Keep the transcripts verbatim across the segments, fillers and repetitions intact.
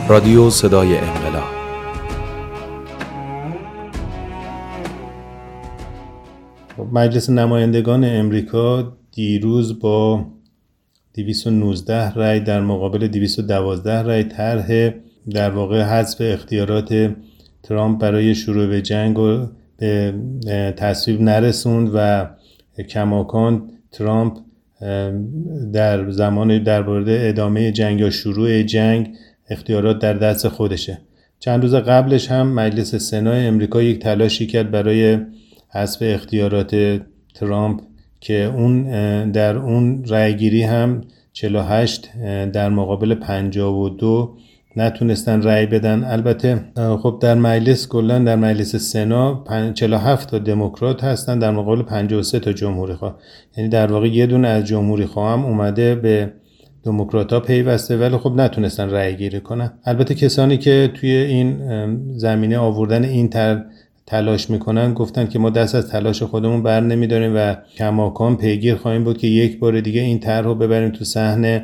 رادیو صدای انقلاب. مجلس نمایندگان امریکا دیروز با دویست و نوزده رای در مقابل دویست و دوازده رای طرح در واقع حذف اختیارات ترامپ برای شروع به جنگ رو به تصویب نرسوند و کماکان ترامپ در زمان در مورد ادامه جنگ یا شروع جنگ اختیارات در دست خودشه. چند روز قبلش هم مجلس سنای امریکا یک تلاشی کرد برای حذف اختیارات ترامپ که اون در اون رأیگیری هم چهل و هشت در مقابل پنجاه و دو نتونستن رأی بدن. البته خب در مجلس کلا در مجلس سنا چهل و هفت تا دموکرات هستن در مقابل پنجاه و سه تا جمهوری خواه، یعنی در واقع یه دونه از جمهوری خواه هم اومده به دموکرات‌ها پیوسته ولی خب نتونستن رأی گیری کنن. البته کسانی که توی این زمینه آوردن این تر تلاش میکنن گفتن که ما دست از تلاش خودمون بر نمیداریم و کماکان پیگیر خواهیم بود که یک بار دیگه این طرح رو ببریم تو صحن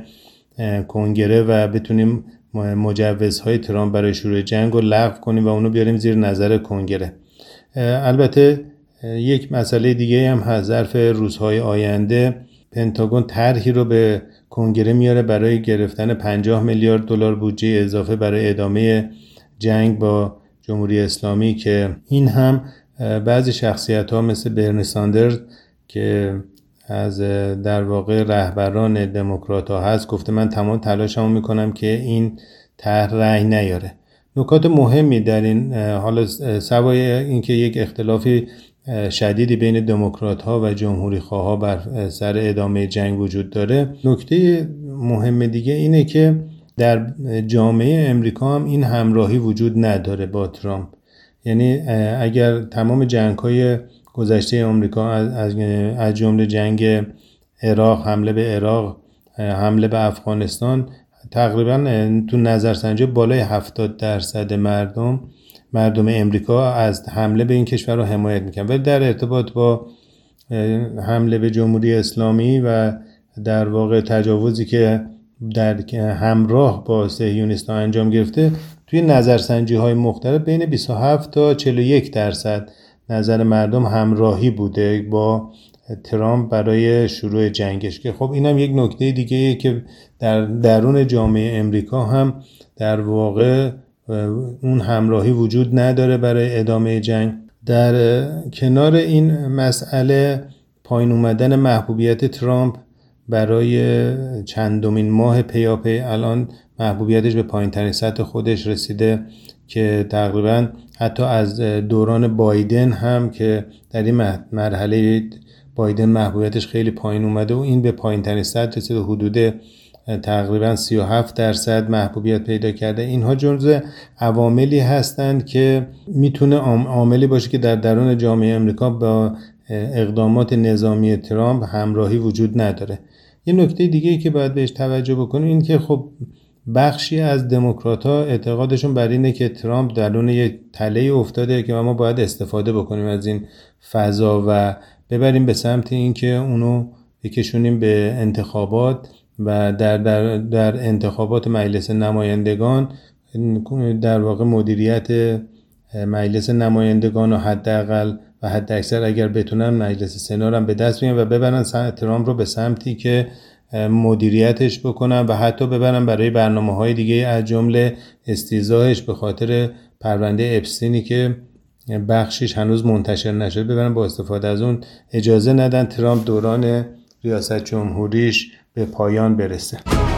کنگره و بتونیم مجوزهای ترامپ برای شروع جنگ رو لغو کنیم و اونو بیاریم زیر نظر کنگره. البته یک مسئله دیگه هم هست. ظرف روزهای آینده پنتاگون طرحی رو به کنگره میاره برای گرفتن پنجاه میلیارد دلار بودجه اضافه برای ادامه جنگ با جمهوری اسلامی که این هم بعضی شخصیت ها مثل برنی ساندرز که از در واقع رهبران دموکرات ها هست گفته من تمام تلاشمو میکنم که این طرح رأی نیاره. نکات مهمی در این حالا سوای اینکه یک اختلافی شدیدی بین دموکرات ها و جمهوری خواه ها بر سر ادامه جنگ وجود داره، نکته مهم دیگه اینه که در جامعه امریکا هم این همراهی وجود نداره با ترامپ. یعنی اگر تمام جنگ‌های گذشته آمریکا از از جمله جنگ عراق، حمله به عراق، حمله به افغانستان، تقریبا تو نظرسنجی بالای هفتاد درصد مردم مردم امریکا از حمله به این کشور رو حمایت میکنن، ولی در ارتباط با حمله به جمهوری اسلامی و در واقع تجاوزی که در همراه با صهیونیست‌ها انجام گرفته توی نظرسنجی های مختلف بین بیست و هفت تا چهل و یک درصد نظر مردم همراهی بوده با ترامپ برای شروع جنگش، که خب اینم یک نکته دیگه‌ایه که در درون جامعه امریکا هم در واقع اون همراهی وجود نداره برای ادامه جنگ. در کنار این مسئله پایین اومدن محبوبیت ترامپ برای چندمین ماه پیاپی الان محبوبیتش به پایین ترین سطح خودش رسیده که تقریبا حتی از دوران بایدن هم که در این مرحله بایدن محبوبیتش خیلی پایین اومده و این به پایین ترین سطح رسیده، حدود تقریبا سی و هفت درصد محبوبیت پیدا کرده. اینها جزو عواملی هستند که میتونه عاملی باشه که در درون جامعه امریکا با اقدامات نظامی ترامپ همراهی وجود نداره. یه نکته دیگه‌ای که باید بهش توجه بکنیم این که خب بخشی از دموکرات‌ها اعتقادشون بر اینه که ترامپ درون یه تله افتاده که ما باید استفاده بکنیم از این فضا و ببریم به سمت اینکه اونو بکشونیم به انتخابات و در در در انتخابات مجلس نمایندگان در واقع مدیریت مجلس نمایندگان و حداقل و حد اکثر اگر بتونن مجلس سنا رو به دست بیارن و ببرن ترامپ رو به سمتی که مدیریتش بکنن و حتی ببرن برای برنامه‌های دیگه از جمله استیضاحش به خاطر پرونده اپستینی که بخشش هنوز منتشر نشده ببرن با استفاده از اون اجازه ندن ترامپ دوران ریاست جمهوریش به پایان برسه.